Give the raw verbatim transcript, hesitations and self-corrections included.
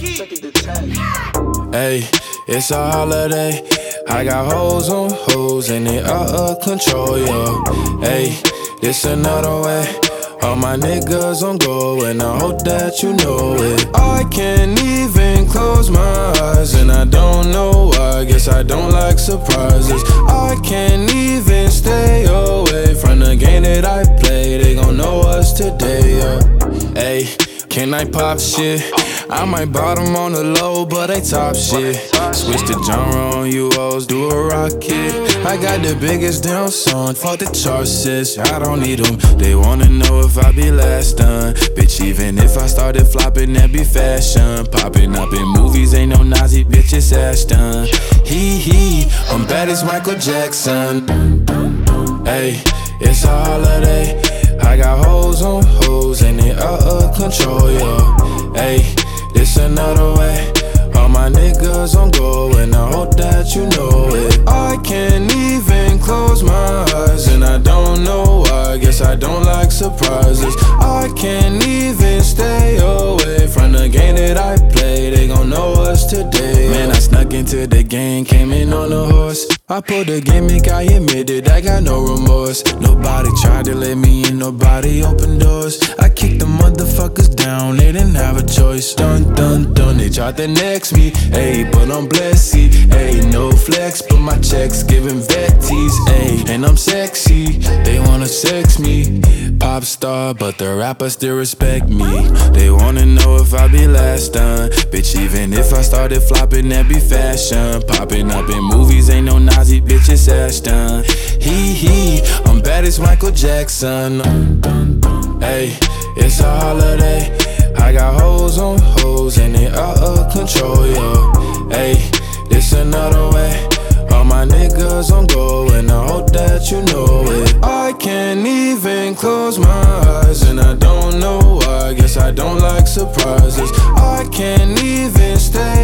Hey, it's a holiday. I got hoes on hoes and they out of control, yo. Hey, this another way. All my niggas on go and I hope that you know it. I can't even close my eyes and I don't know why. Guess I don't like surprises. I can't even stay away from the game that I play. They gon' know us today, yeah. Hey, can I pop shit? I might bottom on the low, but they top shit. Switch the genre on you hoes, do a rocket. I got the biggest damn song, fuck the charts, sis. I don't need them, they wanna know if I be last done. Bitch, even if I started flopping, that be fashion. Popping up in movies, ain't no Nazi, bitch, it's Ashton. Hee hee, I'm bad as Michael Jackson. Hey, it's a holiday. I got hoes on hoes and they out of control, yo. Hey, this another way. All my niggas on go and I hope that you know it. I can't even close my eyes and I don't know why. Guess I don't like surprises. I can't even stay away from the game that I play. They gon' know us today. Man, I snuck into the game, came in on a horse. I pulled the gimmick, I admitted I got no remorse. Nobody tried to let me in, nobody opened doors. I kicked the motherfuckers down, they didn't have a choice. Dun dun dun, they tried to next me. Ayy, but I'm blessed, ayy, no flex, but my checks giving vetties, ayy. And I'm sexy, they wanna sex me. Pop star, but the rappers still respect me. They wanna know if I be last done. Bitch, even if I started flopping, that be fashion. Popping up in movies, ain't no Nazi, bitch, it's Ashton. Hee hee, I'm bad as Michael Jackson. Hey, it's a holiday. I got hoes on hoes and they out of control, yo. Hey, this another way. All my niggas on go and I hope that you know it. I can't even close my eyes and I don't know why. Guess I don't like surprises. I can't even stay